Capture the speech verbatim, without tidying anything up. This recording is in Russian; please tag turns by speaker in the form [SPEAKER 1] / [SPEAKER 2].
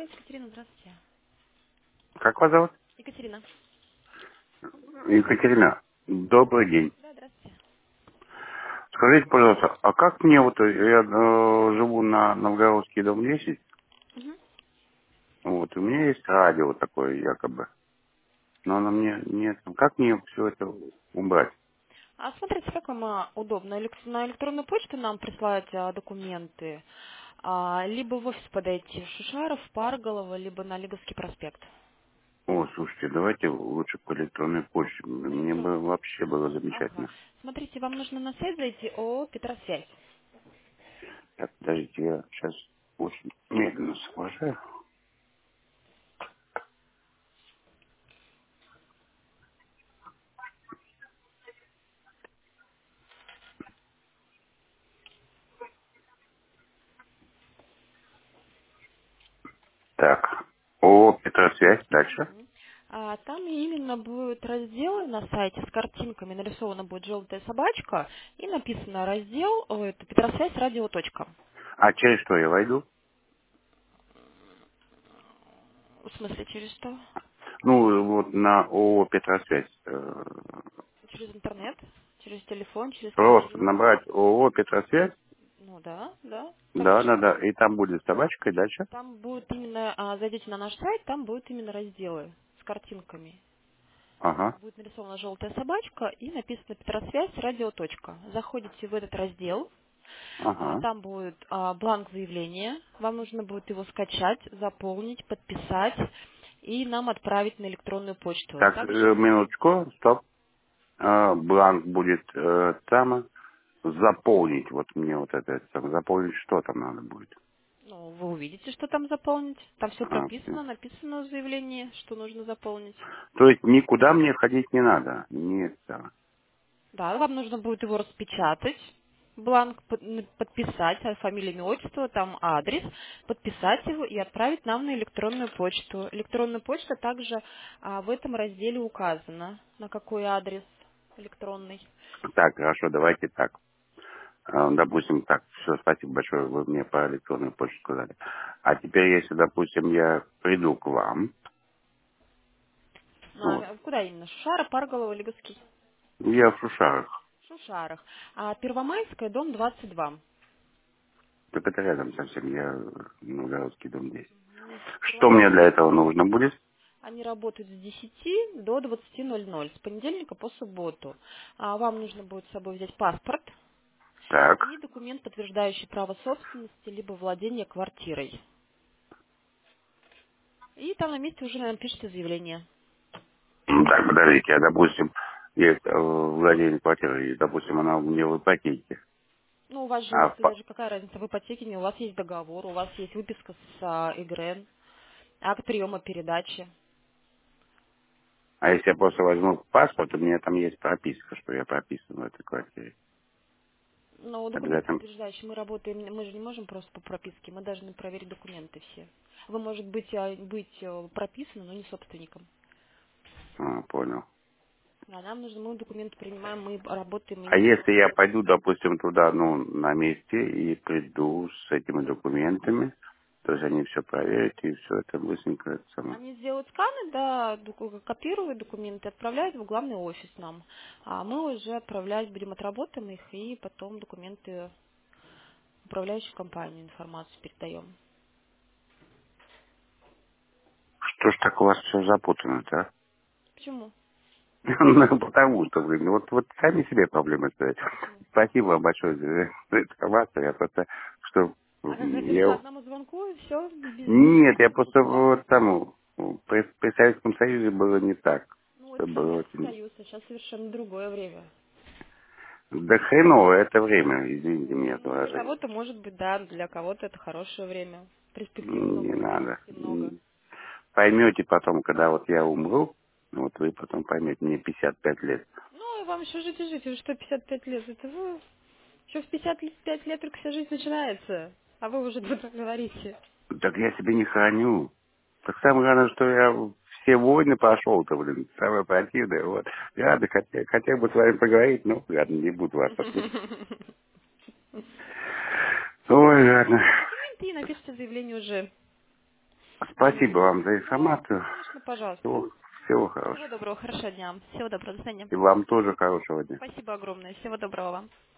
[SPEAKER 1] Екатерина, здравствуйте.
[SPEAKER 2] Как вас зовут?
[SPEAKER 1] Екатерина.
[SPEAKER 2] Екатерина. Добрый день.
[SPEAKER 1] Да, здравствуйте.
[SPEAKER 2] Скажите, пожалуйста, а как мне вот, э, я э, живу на Новгородский дом десять,
[SPEAKER 1] Мгм.
[SPEAKER 2] вот, у меня есть радио такое якобы, но оно мне нет. Как мне все это убрать?
[SPEAKER 1] А смотрите, как вам а, удобно? Элек- На электронную почту нам присылать а, документы, а, либо в офис подойти в Шушаров, Парголово, либо на Лиговский проспект.
[SPEAKER 2] О, слушайте, давайте лучше по электронной почте.
[SPEAKER 1] По
[SPEAKER 2] Мне бы
[SPEAKER 1] электронной.
[SPEAKER 2] вообще было
[SPEAKER 1] Ага.
[SPEAKER 2] замечательно.
[SPEAKER 1] Смотрите, вам нужно на сайт зайти ООО «Петросвязь».
[SPEAKER 2] Так, подождите, я сейчас очень медленно соображаю. Так, о, Петросвязь, дальше.
[SPEAKER 1] Мгм. А, там именно будет раздел на сайте с картинками, нарисована будет желтая собачка, и написано раздел, о, это Петросвязь радио. Точка.
[SPEAKER 2] А через что я войду?
[SPEAKER 1] В смысле, через что?
[SPEAKER 2] Ну, вот на ООО Петросвязь. э,
[SPEAKER 1] Через интернет, через телефон, через
[SPEAKER 2] Просто
[SPEAKER 1] картинку.
[SPEAKER 2] набрать ООО Петросвязь,
[SPEAKER 1] Ну да, да,
[SPEAKER 2] да, да,
[SPEAKER 1] конечно.
[SPEAKER 2] да, и там будет собачка, и дальше.
[SPEAKER 1] Там будет именно, а, зайдите на наш сайт, там будут именно разделы с картинками.
[SPEAKER 2] Ага,
[SPEAKER 1] Будет нарисована желтая собачка и написано Петросвязь радио. Точка. Заходите в этот раздел, а,
[SPEAKER 2] ага.
[SPEAKER 1] там будет а, бланк заявления. Вам нужно будет его скачать, заполнить, подписать и нам отправить на электронную почту.
[SPEAKER 2] Так, э,
[SPEAKER 1] Также
[SPEAKER 2] минуточку, стоп. А, бланк будет э, там заполнить, вот мне вот это, там, заполнить, что там надо будет.
[SPEAKER 1] ну, вы увидите, что там заполнить. Там все
[SPEAKER 2] А, всё.
[SPEAKER 1] прописано, написано в заявлении, что нужно заполнить.
[SPEAKER 2] То есть никуда мне ходить не надо. Нет. Да.
[SPEAKER 1] Да, вам нужно будет его распечатать, бланк под- н- подписать, а, фамилия, имя, отчество, там адрес, подписать его и отправить нам на электронную почту. Электронная почта также а, в этом разделе указана, на какой адрес электронный.
[SPEAKER 2] Так, хорошо, давайте так. А, допустим, так, все, спасибо большое, вы мне по электронной почте сказали. А теперь, если, допустим, я приду к вам, вот,
[SPEAKER 1] А, куда именно? Шушара, Парголово, Лиговский?
[SPEAKER 2] я в Шушарах,
[SPEAKER 1] В Шушарах. А Первомайская, дом двадцать два.
[SPEAKER 2] так это рядом совсем, я на Новгородский дом десять.
[SPEAKER 1] Ну,
[SPEAKER 2] Что мне
[SPEAKER 1] Первомайская.
[SPEAKER 2] для этого нужно будет?
[SPEAKER 1] Они работают с десяти до двадцати ноль ноль, с понедельника по субботу. А вам нужно будет с собой взять паспорт
[SPEAKER 2] Так,
[SPEAKER 1] и документ, подтверждающий право собственности либо владение квартирой. И там на месте уже, наверное, пишите заявление.
[SPEAKER 2] м, так, подождите, а, допустим, есть э, владение квартиры, и, допустим, она у меня в ипотеке.
[SPEAKER 1] Ну, у вас же,
[SPEAKER 2] А, в
[SPEAKER 1] если
[SPEAKER 2] па-
[SPEAKER 1] даже какая разница в ипотеке, не, у вас есть договор, у вас есть выписка с а, ИГРН, акт приема передачи.
[SPEAKER 2] а если я просто возьму паспорт, у меня там есть прописка, что я прописан в этой квартире.
[SPEAKER 1] Но документ
[SPEAKER 2] Обязательно.
[SPEAKER 1] подтверждающий, мы работаем, мы же не можем просто по прописке, мы должны проверить документы все. Вы, может быть, а, быть э, прописаны, но не собственником.
[SPEAKER 2] А, понял.
[SPEAKER 1] А нам нужно, мы документы принимаем, мы работаем
[SPEAKER 2] А
[SPEAKER 1] именно
[SPEAKER 2] если
[SPEAKER 1] по
[SPEAKER 2] я пойду,
[SPEAKER 1] собственникам.
[SPEAKER 2] допустим, туда, ну, на месте и приду с этими документами, то есть они все проверят, и все это быстренько это самое.
[SPEAKER 1] Они сделают сканы, да, доку- копируют документы, отправляют в главный офис нам. А мы уже отправлять будем, отработаем их, и потом документы управляющей компании информацию передаем.
[SPEAKER 2] Что ж так у вас все запутано-то, а?
[SPEAKER 1] Почему?
[SPEAKER 2] Ну, потому что, блин, вот, вот сами себе проблемы ставят. Спасибо вам большое за за информацию. Я просто, что
[SPEAKER 1] А как
[SPEAKER 2] м,
[SPEAKER 1] хотели по
[SPEAKER 2] я...
[SPEAKER 1] одному звонку, и все, без, без
[SPEAKER 2] Нет, я
[SPEAKER 1] документов?
[SPEAKER 2] просто вот там, при, при Советском Союзе было не так.
[SPEAKER 1] Ну,
[SPEAKER 2] Это
[SPEAKER 1] это
[SPEAKER 2] было
[SPEAKER 1] Советский
[SPEAKER 2] очень...
[SPEAKER 1] Союз, а сейчас совершенно другое время.
[SPEAKER 2] Да хреново это время, извините меня за
[SPEAKER 1] Ну, для
[SPEAKER 2] выражение.
[SPEAKER 1] кого-то, может быть, да, для кого-то это хорошее время. Перспектив
[SPEAKER 2] М, Не
[SPEAKER 1] много,
[SPEAKER 2] надо.
[SPEAKER 1] возможностей много.
[SPEAKER 2] Поймете потом, когда вот я умру, вот вы потом поймете, мне пятьдесят пять лет.
[SPEAKER 1] Ну, и вам еще жить и жить, вы что, пятьдесят пять лет, это вы еще в пятьдесят пять лет только вся жизнь начинается, а вы уже тут говорите.
[SPEAKER 2] Так я себе не храню. Так самое главное, что я все войны прошел-то, блин, самое противное, вот. Ладно, хотя, хотел бы с вами поговорить, ну, ладно, не буду вас послушать. Ой, ладно.
[SPEAKER 1] Документы и напишите заявление уже.
[SPEAKER 2] Спасибо вам за
[SPEAKER 1] Да,
[SPEAKER 2] информацию.
[SPEAKER 1] конечно, пожалуйста.
[SPEAKER 2] Всего, всего
[SPEAKER 1] Всего
[SPEAKER 2] хорошего.
[SPEAKER 1] доброго, хорошего дня. Всего доброго, до свидания.
[SPEAKER 2] И вам тоже хорошего дня.
[SPEAKER 1] Спасибо огромное, всего доброго вам.